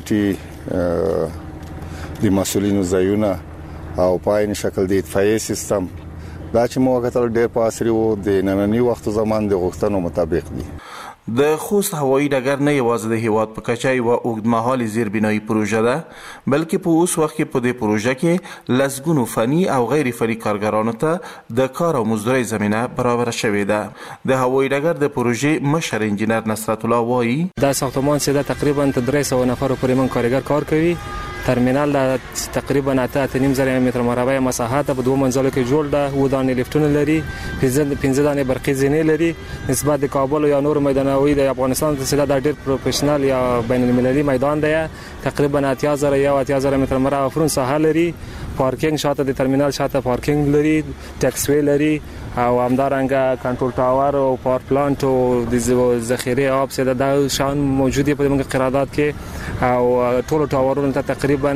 B: سکیورټي د مسولینو ځایونه او په عین شکل د اطفائیه سیستم دا چې مو وکتل ډېر په عصري او د نننی وخت زمان د غوښتنو مطابق دي.
A: د خوست هوایي ډګر نه یوازې د هیواد په کچه یوه اوږدمهالې زیربنایي پروژه ده، بلکې په اوس وخت کې په دې پروژه کې لسګونو فني او غیر فني کارګرانو ته د کار او مزدورۍ زمینه برابره شوې ده. د هوایي ډګر د پروژې مشر انجینر نصرت الله وایي
C: دا ساختمان چې دا تقریبا 300 نفر پورې من کارګر کار کوي. ترمینل دا تقریبا 8.5 متر مربع مساحت په دوه منزلو کې جوړ ده، و دانې لیفتونه لري، 15 دانې برقي زینې لري. نسبت د کابل یا نور میدانوي د افغانستان څخه دا ډېر پروفیشنل یا بین المللي میدان دی. تقریبا 8000 متر مربع فرون ساحه لري. پارکینګ شاته د ترمینل شاته پارکینګ لري، ټیکس وی لري او همدارنګه کنټرول ټاور او پاور پلانټ او د ذخیره آب سره د شان موجودي په موږ قرارداد کې او ټول ټاورونو ته تقریبا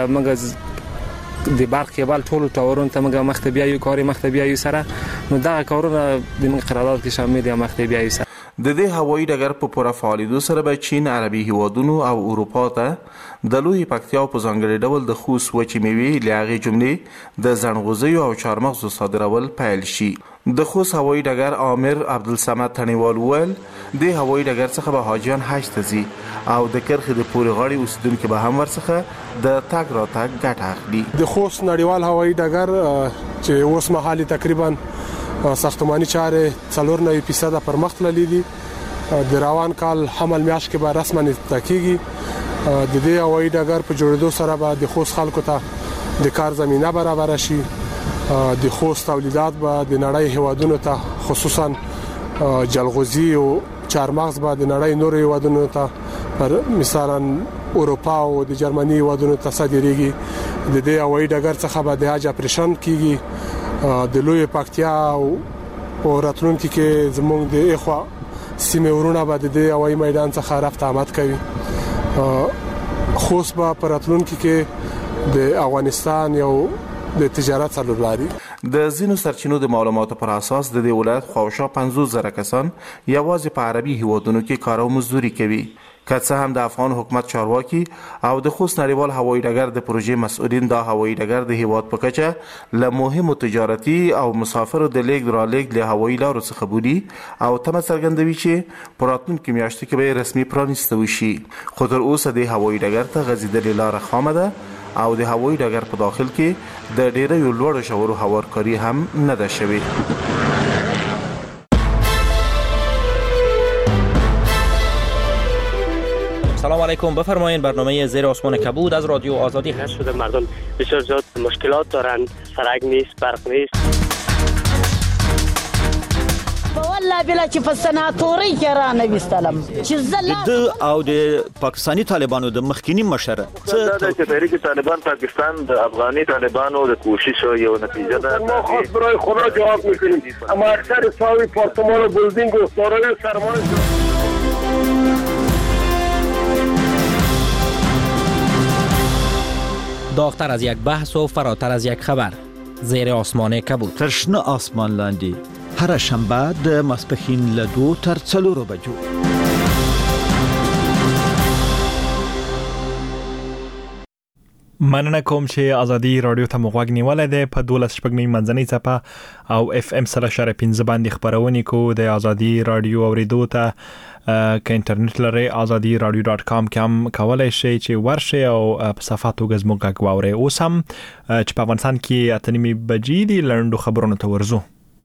C: موږ د برق کیبل ټول ټاورونو ته موږ مختبیه یو کاری مختبیه یو سره نو دا کارونه د موږ قرارداد کې شامل دي مختبیه یو سره.
A: د دې هوایي ډګر په پوره فعالیدو سره به چین، عربي هیوادونو او اروپا ته د لوی پکتیا په ځانګړي ډول د خوست وچې میوې لاغې جملې د زنغوزیو او چارمغزو صادرول پیل شي. د خوست هوایي ډګر امیر عبدالصمد تڼیوال وویل د هوایي ډګر څخه به حاجیان حج ته ځي او د کرخې د پورې غاړې اوسیدونکو به هم ورڅخه د تګ راتګ ګټه اخلي.
X: د خوست نړیوال هوایي ډګر چې اوس مهال تقریبا ساختماني چارې 4% پر مخ تللي دي. د روان کال حمل میاشت کې به رسما افتتاح کیږي. د دې هوایي ډګر په جوړېدو سره به د خوست خلکو ته د کار زمينه برابر شي. د خوست تولیدات به د نړۍ هیوادونو ته خصوصا جلغوزي او چارمغز به د نړۍ نور هیوادونو ته پر مثلا اروپا او د جرمني هیوادونو ته صادریږي. د دې هوایي ډګر څخه به د حج اپریشن کیږي. د لوی پکتیا او راتلونکي کې زموږ د اخوا سیمه ورونه به د هوایي میدان څخه رفت آمد کوي. خوست به په راتلونکي کې د افغانستان یو د تجارت څلورلاري.
A: د ځینو سرچینو د معلوماتو پر اساس د دې ولایت خواوشا 50,000 کسان یوازې په عربي هیوادونو کې کار او مزدوري کوي. که څه هم د افغان حکومت چارواکي او د خوست نړیوال هوایي ډګر د پروژې مسؤلین دا هوایي ډګر د هیواد په کچه له مهمو تجارتي او مسافرو د لیږد رالېږد له هوایي لارو څخه بولي او تمه څرګندوي چې په راتلونکو میاشتو کې به رسمي پرانیسته وشي. خو تر اوسه د هوایي ډګر ته غځېدلې لاره خامه ده او د هوایي ډګر په داخل کې د ډېرو لوړو ژورو هوارکاري هم نه ده شوې.
Y: سلام علیکم، بفرمایید. برنامه زیر آسمان کبود از رادیو آزادی
Z: هست. شده مردم بسیار زیاد مشکلات دارن، سرک نیست، برق نیست.
E: په والله بلا چې په سناتوري کې را نه وستلم چې
T: د او د پاکستاني طالبانو د مخکینی مشر
F: څه د تحریک طالبان پاکستان د افغاني طالبانو د کوشش یو نتیجه ده.
I: ما خاص برای خدا جواب میکنیم اما اکثر ساوی پارتمان و بلدینگ و دارای سرمایه
Y: داغتر از یک بحث و فراتر از یک خبر. زیر آسمان کبود.
T: ترشنه آسمان لاندی. هر شنبه د ماسپښین له 2 تر 4 بجو.
G: مننه کوم چې ازادي رادیو ته مغوږ نیولای دی په 12 شپږمې منځنۍ څپه او اف ام 3.15 باندې خبرونه کو د ازادي رادیو اوریدو ته که انټرنیټ لري azadi.radio.com کې هم کولای شئ چې ورشئ او په صفحاتو غزمو غږ واورئ. اوس هم چې په افغانستان کې اتنیمي بجې دي لنډو خبرونو ته ورزو.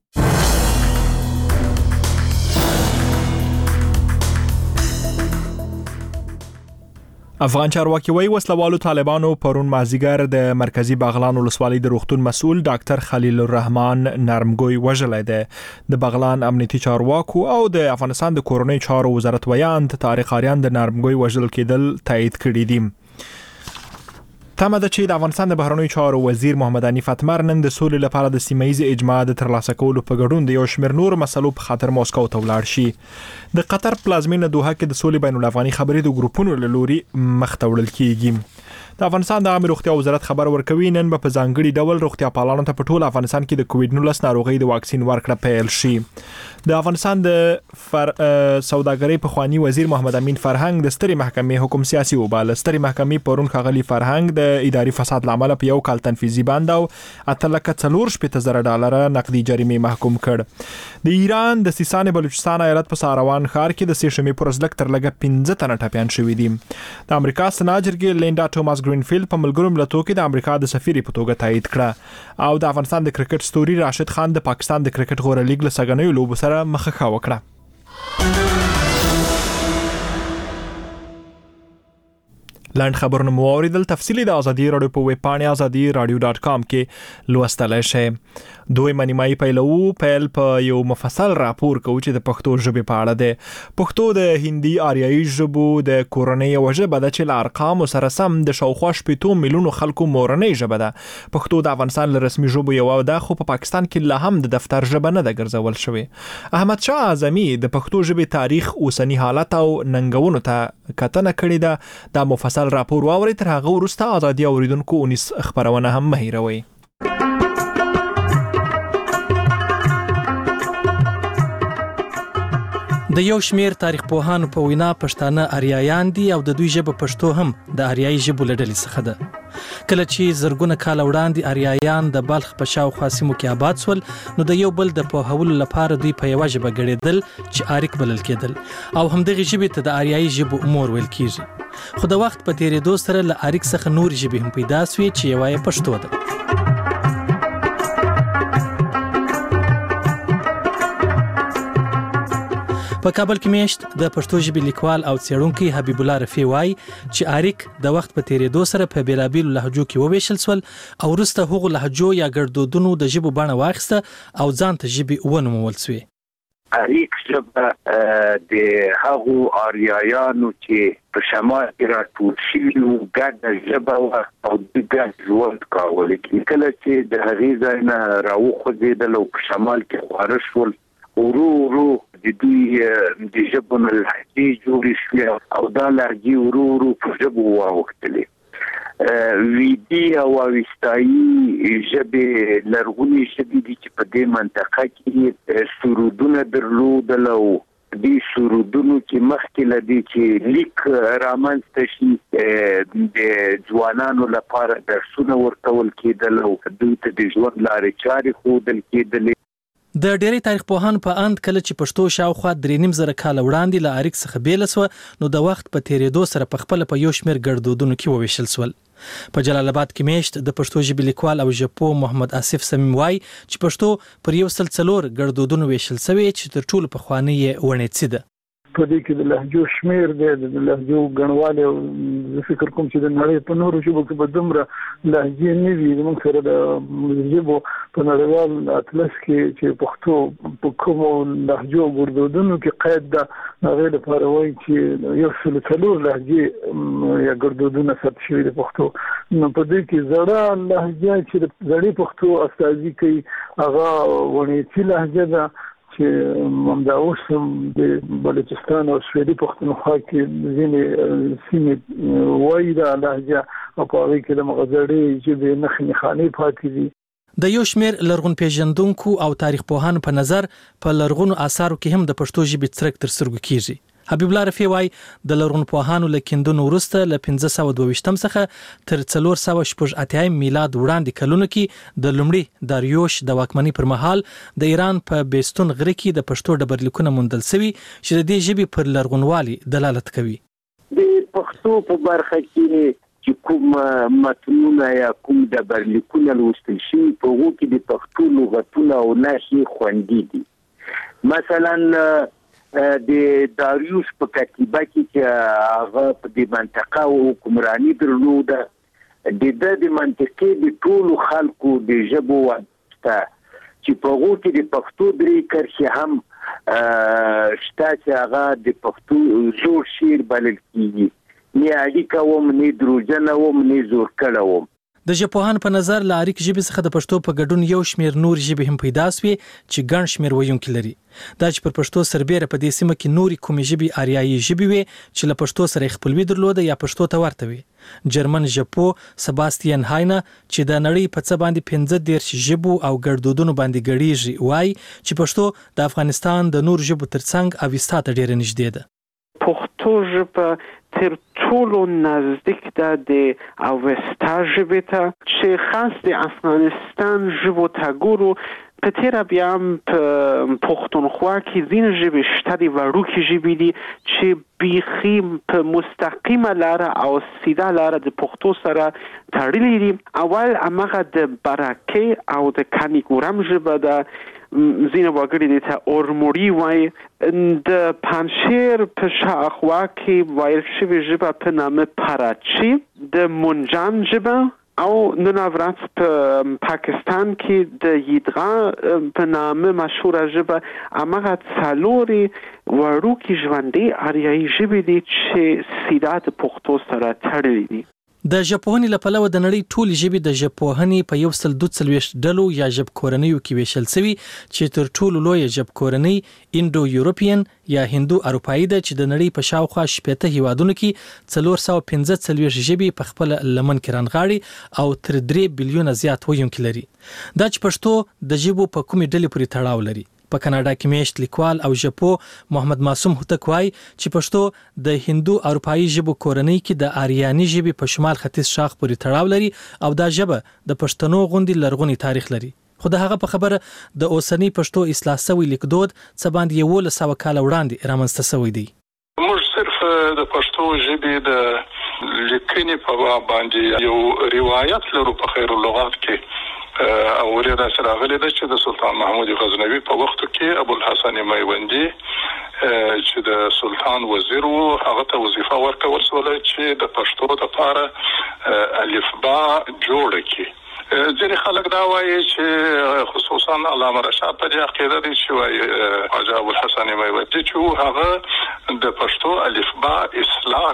G: افغان چارواکي وایي وسلوالو طالبانو پرون مازیګر د مرکزی بغلان ولسوالۍ د روغتون مسؤل ډاکټر خلیل الرحمن نرمګوی وژلای دی. د بغلان امنیتي چارواکو او د افغانستان د کورنۍ چارو وزارت ویاند طارق آریان د نرمګوی وژل کېدل تایید کړی دي. تمه ده چې د افغانستان د بهرنیو چارو وزیر محمد حنیف اتمر نن د سولې لپاره د سیمه‌ایز اجماع د ترلاسه کولو په ګډون د یو شمېر نور مسلو په خاطر ماسکو ته ولاړ شي. د قطر پلازمینه دوحه کې د سولې بین الافغاني خبرې د ګروپونو له لوري مخ ته وړل کیږي. د افغانستان د عامه روغتیا وزارت خبر ورکوي نن په ځانګړي ډول روغتیا پالانو ته په ټول افغانستان کې د کووډ-19 ناروغي د واکسین ورکړه پیل شي. د افغانستان د سوداګرۍ په خوانی وزیر محمد امین فرهنګ د ستري محکمې حکم سیاسي وباله. ستري محکمې پرون خغلی فرهنګ د اداري فساد لامل په یو کال تنفيذي باند او $440,000 نقدي جریمه محکوم کړ. د ایران د سیستان بلوچستان ایالت په ساروان ښار کې د سیشمې پر ازلک تر لګه 15 تنه ټپيان شوې دي. د امریکا سناجرګي لینډا ټوماس ګرینفیلد په ملګرو ملتونو کې د امریکا د سفیر په توګه تایید کړه او د افغانستان د کرکټ ستوري راشد خان د پاکستان د کرکټ غوړه لیګ له سګنیو لوبو سره مخه وکړه. لاند خبرونه مو اوریدل. تفصیلی د ازادي رادیو په ویب پاڼه azadi.radio.com کې لوستلای شئ. دوی منیمای پیل په یو مفصل راپور کوي چې د پښتو ژبې په اړه ده. پښتو د هندي آریایي ژبو د کورنۍ او ژبه د چې ارقام سره سم د شاوخوا 8 میلیونو خلکو مورنۍ ژبه ده. پښتو د افغانستان له رسمي ژبو یو ده خو په پاکستان کې لا هم د دفتر ژبه نه ده ګرځول شوې. احمد شاه اعظمي د پښتو ژبې تاریخ اوسنی حالت او ننګونو ته کتنه کړې ده. د مفصل راپور واوري تر هغه وروسته ازادي اوریدونکو 19 خبرونه هم مهیروي.
J: د یو شمیر تاریخ پوهانو په وینا پښتانه آریایان دي او د دوی ژبه پښتو هم د آریایي ژبو له ډلې څخه ده. کله چې زرګونه کال وړاندې آریایان د بلخ په شاوخوا سیمو کې آباد سول نو د یو بل د پوهولو لپاره دوی په یوه ژبه ګړېدل چې آریک بلل کېدل او همدغه ژبې ته د آریایي ژبو مور ویل کېږي. خو د وخت په تیریدو سره له آریک څخه نور ژبې هم پیدا سوې چې یوه یې پښتو ده. په کابل کې میشت د پښتو ژبې لیکوال او څېړونکی حبیب الله رفیع وایي چې آریک د وخت په تیریدو سره په بیلابیلو لهجو کې وویشل سول او وروسته هغو لهجو یا ګړدودونو د ژبو بڼه واخیسته او ځان ته ژبې ونومول سوې.
K: آریک ژبه د هغو آریایانو چې په شمال کې راټول شوي وو ګډه ژبه وه او دوی ګډ ژوند کاوه. لیکن کله چې د هغې ځای نه راوخوځېدل او په شمال کې خواره شول ورو د دوی د ژبو نه لهجې جوړې شوې او دا لهجې ورو په ژبو واوښتلې. ویدي او اوستایي ژبې لرغونې ژبې دي چې په دې منطقه کې سرودونه درلودل او دې سرودونو کې مخکې له دې چې لیک رامنځته شي د ځوانانو لپاره درسونه ورکول کېدل او دوی ته د ژوند لارې چارې ښودل کېدلې.
J: د ډېری تاریخ پوهانو په اند کله چې پښتو شاوخوا 3.5 کال وړاندې له آریک څخه بیل سو نو د وخت په تیریدو سره په خپل په یو شمېر ګړدودونو کې وویشل سول. په جلال آباد کې میشت د پښتو ژبې لیکوال او ژبپوه محمد آصف صمیم وایي چې پښتو پر 104 ګړدودونو ویشل سوی چې تر ټولو پخوانۍ یې ونیڅي ده.
L: په دې کې د لهجو شمیر دی د لهجو ګڼوالی او زه فکر کوم چې د نړۍ په نورو ژبو کې به دومره لهجې نه وي زموږ سره د ژبو په نړیوال اطلس کې چې پښتو په کومو لهجو او ګړدودونو کې قید ده هغې لپاره وایي چې 104 لهجې یا ګړدودونه ثبت شوي د پښتو نو په دې کې زړه لهجه چې د زړې پښتو استازي کوي هغه ونیتي لهجه ده چې همدا اوس هم د بلوچستان او سویلي پښتونخوا کې ځینې سیمې وایي دا لهجه او په هغې کې د مغزړې ژبې نښې نښانې پاتې دي.
J: د یو شمېر لرغون پیژندونکو او تاریخ پوهانو په نظر په لرغونو آثارو کې هم د پښتو ژبې څرک تر سترګو کیږي. حبیب الله رفیع وایي د لرغون پوهانو له کیندنو وروسته له 1522 څخه تر 480 میلاد وړاندې کلونو کې د لومړي داریوش د واکمنۍ پر مهال د ایران په بیستون غره کې د پښتو ډبرلیکونه موندل شوي چې د دې ژبې پر لرغونوالي دلالت کوي.
K: د پښتو په برخه کې چې کوم متنونه یا کوم ډبرلیکونه لوستل شوي په هغو کې د پښتو لغتونه او نښې خوندي دي. مثلا د داریوش په کتیبه کې چې هغه په دې منطقه حکمراني درلوده د منطقې د ټولو خلکو د ژبو واسطه چې په هغو کې د پښتو درې کرښې هم شته چې هغه د پښتو زوړ شعر بلل کېږي نه اړیکه وم نه دروژنه وم نه زور کړه وم.
J: د ژبپوهانو په نظر له اړیک ژبې څخه د پښتو په ګډون یو شمېر نور ژبې هم پیدا سوې چې ګڼ شمېر ویونکي لري. دا چې پر پښتو سربېره په دې سیمه کې نورې کومې ژبې آریایي ژبې وې چې له پښتو سره خپلوي درلوده یا پښتو ته ورته وي. جرمن ژبپو سباستین هاینه چې د نړۍ په څه باندې 15 ژبو او ګړدودونو باندې ګړیږي وایي چې پښتو د افغانستان د نور ژبو ترڅنګ اوستا ته ډېره نږدې ده.
M: پښتو ژبه تر ټولو نزدیک ده د اوستا ژبې ته چې خاص د افغانستان ژبو ته ګورو په تیره بیا هم په پښتونخوا کې ځینې ژبې شته دي وړوکې ژبې دي چې بیخي په مستقیمه لاره او سیده لاره د پښتو سره تړلي دي. اول هماغه د برکې او د کانیګورم ژبه ده ځینې وګړي دې ته اورموړي وایي. د پنجشیر په شاوخوا کې ویل شوې ژبه په نامه پراچی، د منجان ژبه او نن ورځ په پاکستان کې د یدغا په نامه مشهوره ژبه هماغه څلورې وړوکې ژوندۍ آریایي ژبې دي چې سیده د پښتو سره تړلي دي.
J: د ژبپوهنې له پلوه د نړۍ ټولې ژبې د ژبپوهنې په 142 ډلو یا ژبکورنیو کې ویشل شوي چې تر ټولو لویه ژبکورنۍ انډو یورپین یا هندو اروپایي ده چې د نړۍ په شاوخوا 80 هیوادونو کې 445 ژبې په خپل لمن کې رانغاړي او تر 3 بلیونه زیات ویونکي لري. دا چې پښتو د ژبو په کومې ډلې پورې تړاو لري. په کاناډا کې میشت لیکوال او ژبپوه محمد معصوم هوتک وایي چې پښتو د هندو اروپایي ژبو کورنۍ کې د آریاني ژبې په شمال ختیځ شاخ پورې تړاو لري او دا ژبه د پښتنو غوندې لرغونی تاریخ لري. خو د هغه په خبره د اوسنی پښتو اصلاح شوی لیکدود څه باندې 1100 کال وړاندې رامنځته شوی دی.
N: موږ صرف د پښتو ژبې د لیکنې په باندې یو روایت لرو په خیر اللغات کې او ورته سره غلي ده چې د سلطان محمود غزنوي په وخت کې ابو الحسن میوندی چې د سلطان وزیر وو هغه ته وظیفه ورکول شوه چې د پښتو لپاره الفبا جوړ کړي. ځینې خلک دا وایي چې خصوصا علامه رشاد په دې عقیده دي چې وایي حاجی ابو الحسن میوندی چې هغه د پښتو الفبا اصلاح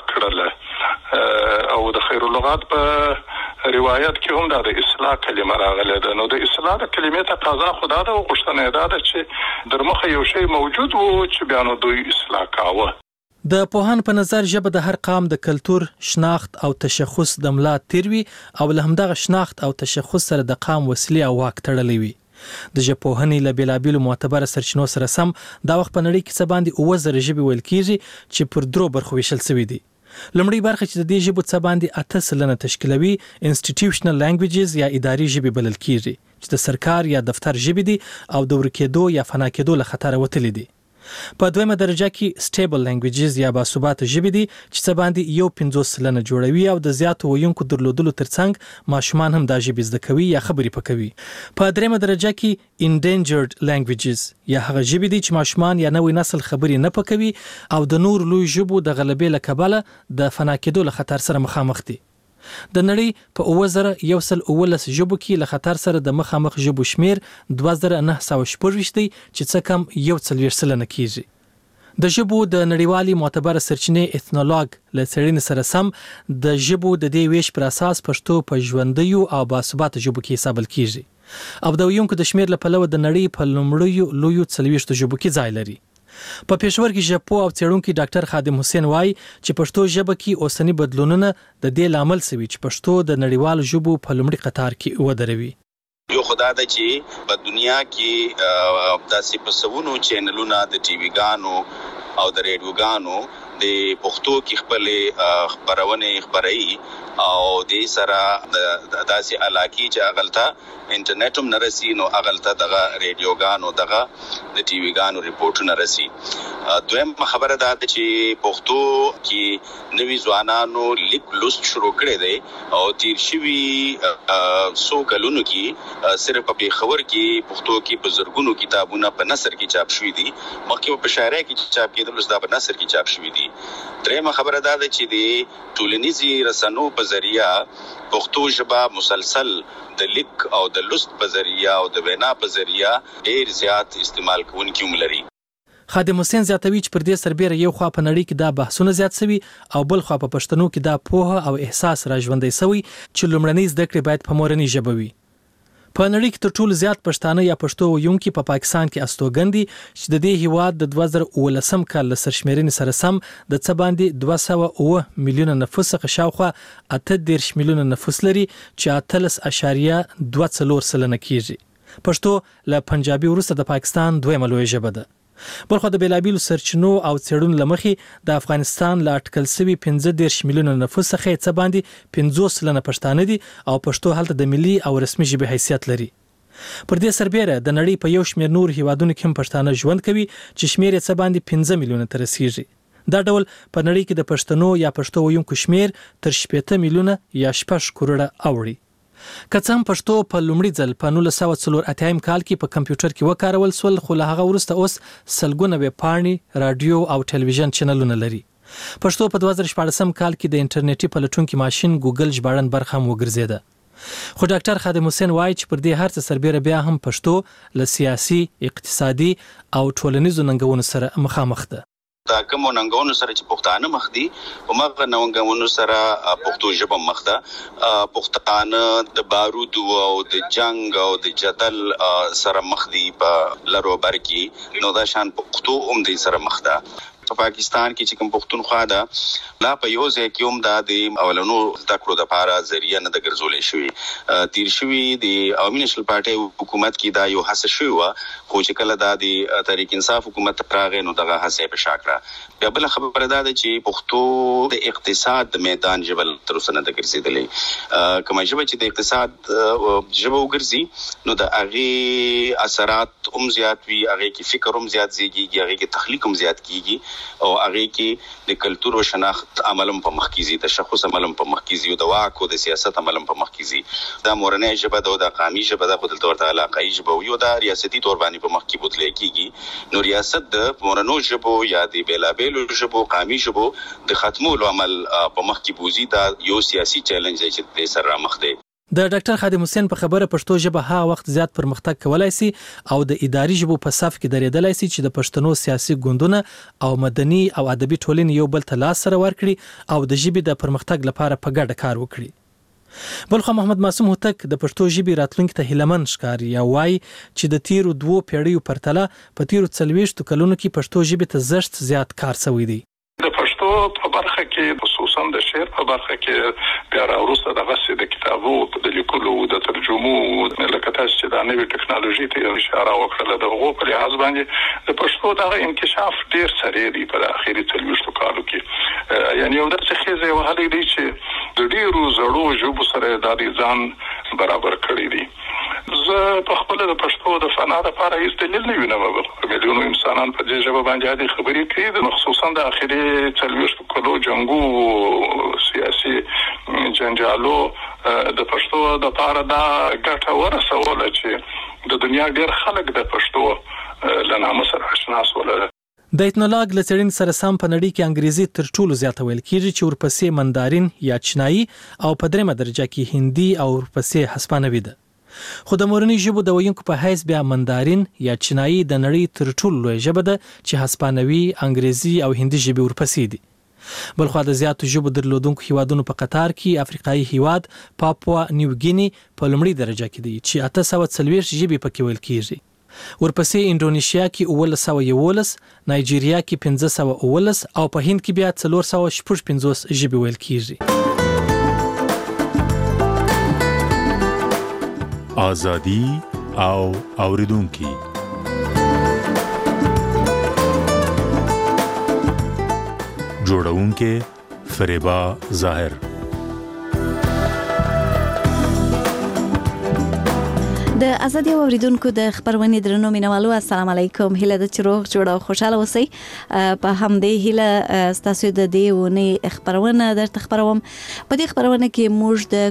N: کړله او د خیر اللغات په روایت کې هم د اصلاح کلمه راغله ده. نو د اصلاح کلمې ته تازه خدا ده او غوښتنه ده چې در مخه یو شی موجود وو چې بیا نو دوی اصلاح کاوه.
J: د پوهان په نظر ژبه د هر قام د کلتور، شناخت او تشخص د ملا تیروي او له همدغه شناخت او تشخص سره د قام وسیلې او واک تړلې وي. د ژبپوهنې له بیلابیلو معتبره سرچینو سره سم دا وخت په نړۍ کې څه باندې 9000 ژبې ویل کېږي چې پر درو برخو ویشل شوي دي. لومړی برخه چې د دې ژبو څه باندې 8% تشکیلوي انسټیټیوشنل لانګویجز یا اداري ژبې بلل کېږي چې د سرکار یا دفتر ژبې دي او د ورکېدو یا فنا کېدو له خطر وتلې دي. په دویمه درجه کې سټیبل لانګویجز یا باثباته ژبې دي چې څه باندې یو 50% جوړوي او د زیاتو ویونکو درلودلو ترڅنګ ماشومان هم دا ژبې زده کوي یا خبرې پکوي. په دریمه درجه کې endangered languages یا هغه ژبې دي چې ماشومان یا نوې نسل خبرې نه پکوي او د نور لوی ژبو د غلبې له کبله د فنا کېدو له خطر سره مخامخ دي. د نړۍ په 2119 ژبو کې له خطر سره د مخامخ ژبو شمیر 2914 دی چې څه کم 140 سلنه کیږي. د ژبو د نړیوالي معتبره سرچینې اثنولوګ له څېړنې سره سم د ژبو د دې ویش پر اساس پښتو په ژوندیو او باثباته ژبو کې حسابل کیږي او د ویونکو د شمیر له پلوه د نړۍ په لومړیو لویو 40 ژبو کې ځای لري. په پېښور کې ژبپوه او څېړونکي ډاکټر خادم حسین وایي چې پښتو ژبه کې اوسنی بدلونونه د دې لامل سوي چې پښتو د نړیوالو ژبو په لومړي قطار کې ودروي.
H: یو خدای د چې په دنیا کې داسې په سونو چینلونه د ټي وي ګانو او د ریډیو ګانو د پښتو کې خپل خبرونه خبري او د سره د داسې علاقې چې اغلطه انټرنیټ هم نرسي نو اغلطه دغه ریډیو ګانو دغه د ټي وي ګانو ریپورټونه رسي. دویم خبره ده چې پښتو کې نوي ځوانانو لیک لوست شروع کړي دي او تیر شوي سو کلونو کې صرف په خبر کې پښتو کې په زرګونو کتابونه په نثر کې چاپ شوي دي مخکې په شاعرۍ کې چاپ کېدل اوس دا په نثر کې چاپ شوي دي. درېمه خبره ده چې د ټولنیزي رسنو په ذریعہ پښتو ژبه مسلسل د لیک او د لوست په ذریعہ او د وینا په ذریعہ ډیر زیات استعمال کوونکي هم لري.
J: خادم حسین زیاتوي چې پر دې سربېره یو خوا په نړۍ کې دا بحثونه زیات شوي او بل خوا په پښتنو کې دا پوهه او احساس راژوندی شوی چې لومړنۍ زده کړې باید په مورنۍ ژبه وي. په نړۍ کې تر ټولو زیات پښتانه یا پښتو ویونکي په پاکستان کې استوګن دي چې د دې هیواد د 2019 کال له سرشمېرنې سره سم د څه باندې 209 میلیونه نفوس څخه شاوخوا 18 میلیونه نفوس لري چې 18.24 سلنه کیږي. پښتو له پنجابي وروسته د پاکستان دویمه لویه ژبه ده. بلخو د بیلابیلو سرچینو او څېړنو له مخې د افغانستان له اټکل شوي 15 میلیونه نفوس څخه څه باندې 50 سلنه پښتانه دي او پښتو هلته د ملي او رسمي ژبې حیثیت لري. پر دې سربېره د نړۍ په یو شمېر نور هیوادونو کې هم پښتانه ژوند کوي چې شمیر یې څه باندې 15 میلیونه ته رسیږي. دا ډول په نړۍ کې د پښتنو یا پښتو ویونکو شمیر تر 18 میلیونه یا 6 کروڑه اوړي. که څه هم پښتو په لومړي ځل په 1984 کال کې په کمپیوټر کې وکارول سول خو له هغه وروسته اوس سلګونه ویبپاڼې، رادیو او ټلویزیون چینلونه لري. پښتو په 2014 کال کې د انټرنیټي پلټونکي ماشين ګوګل ژباړن برخه هم وګرځیده. خو ډاکټر خادم حسین وایي چې پر دې هر څه سربېره بیا هم پښتو له سیاسي، اقتصادي او ټولنیزو ننګونو سره مخامخ ده.
H: دا کوم ننګونو سره چې پښتانه مخ دي او مغه ننګونو سره پښتو ژبه مخ ده. پښتانه د بارود او د جنگ او د جدل سره مخ دي په لارو بر کې نو دا شان پښتو هم دې سره مخ ده. په پاکستان کې چې کوم پښتونخوا ده لا په یو ځای کې هم دا د اولنو زده کړو د لپاره ذریعہ نه د ګرځولې شوی. تیر شوی د عوامي نېشنل پارټي حکومت کې دا یو هڅه شوی و خو چې کله دا د تحریک انصاف حکومت راغی نو دغه هڅه په شاکره. بیا بل خبره ده چې پښتو د اقتصاد د میدان ژبه تر اوسه نه د ګرځېدلې. کومه ژبه چې د اقتصاد ژبه وګرځي نو د هغې اثرات هم زیات وي، هغې کې فکر هم زیات زیږي، هغې کې تخلیق هم زیات کیږي او هغه کې د کلتور او شناخت عملم په مخ کې زی، تشخص عملم په مخ کې زی او د واک او د سیاست عملم په مخ کې زی. دا مورنۍ ژبه ده او د قومي ژبه ده، خپل تور ته علاقه ژبه یو د ریاستي تور باندې په مخ کې بوتل کېږي. نو ریاست د مورنو ژبو یا د بیلابیلو ژبو قومي ژبو د ختمولو عمل په مخ کې بوزي. دا یو سیاسي چیلنج دی چې د سره مخ دی.
J: د ډاکټر خادم حسین په خبره پښتو ژبه ها وخت زیات پرمختګ کولای شي او د اداري ژبو په صف کې درېدلای شي چې د پښتنو سیاسي ګوندونه او مدني او ادبي ټولنې یو بل ته لاس سره ورکړي او د ژبې د پرمختګ لپاره په ګډه کار وکړي. بلخو محمد معصوم هوتک د پښتو ژبې راتلونکي ته هیلمن ښکاري او وایي چې د تیرو 2 پیړیو پرتله په تیرو 40 کلونو کې پښتو ژبې ته زښت زیات کار شوی دی.
N: د پښتو په برخه کې خصوصا د شعر په برخه کې بیا وروسته دغه د کتابو د لیکلو د ترجمو لکه تاسو چې د نوې ټکنالوژي ته اشاره وکړه د هغو په لحاظ باندې د پښتو دغه انکشاف ډیر سریع دی په اخیری 40 کالو کې. یعنی یو داسې خیزه وهلې دی چې د ډیرو زړو ژبو سره د ځان برابر کړی دی. زه په خپل د پښتو د فنا لپاره هیڅ دلیل نه وینم. میلیونو انسانان په دې ژبه باندې عادي خبرې کوي، خصوصا د اخري 40 کلو جنگو سیاسي جنجالو د پښتو د لپاره دا ګټه ورسوله چې د دنیا ډېر خلک د پښتو له نامه سره آشنا شول.
J: د ایتنولاګ له څېړنې سره سم په نړۍ کې انګریزي تر ټولو زیاته ویل کېږي چې ورپسې مندارین یا چینایي او په درېمه درجه کې هندي او ورپسې هسپانوي ده. خو د مورنۍ ژبو د ویونکو په حیث بیا مندارین یا چینایي د نړۍ تر ټولو لوی ژبه ده چې هسپانوي، انګریزي او هندي ژبې ورپسې دي. بلخو د زیاتو ژبو درلودونکو هیوادونو په قطار کې افریقایي هیواد پاپوا نیو ګینی په لومړۍ درجه کې دی چې 840 ژبې پکې ویل کېږي. ورپسې انډونیشیا کې 1111، نایجیریا کې 1519 او په هند کې بیا 455 ژبې ویل کېږي.
D: ازادي او اوریدونکو جوړونکو فریبا ظاهر.
O: د ازادي اوریدونکو د خبرونه درنو مینوالو السلام علیکم. هله د چروغ جوړ او خوشاله اوسئ. په همدې هله تاسو د دې ونی خبرونه درته خبروم. په دې خبرونه کې موږ د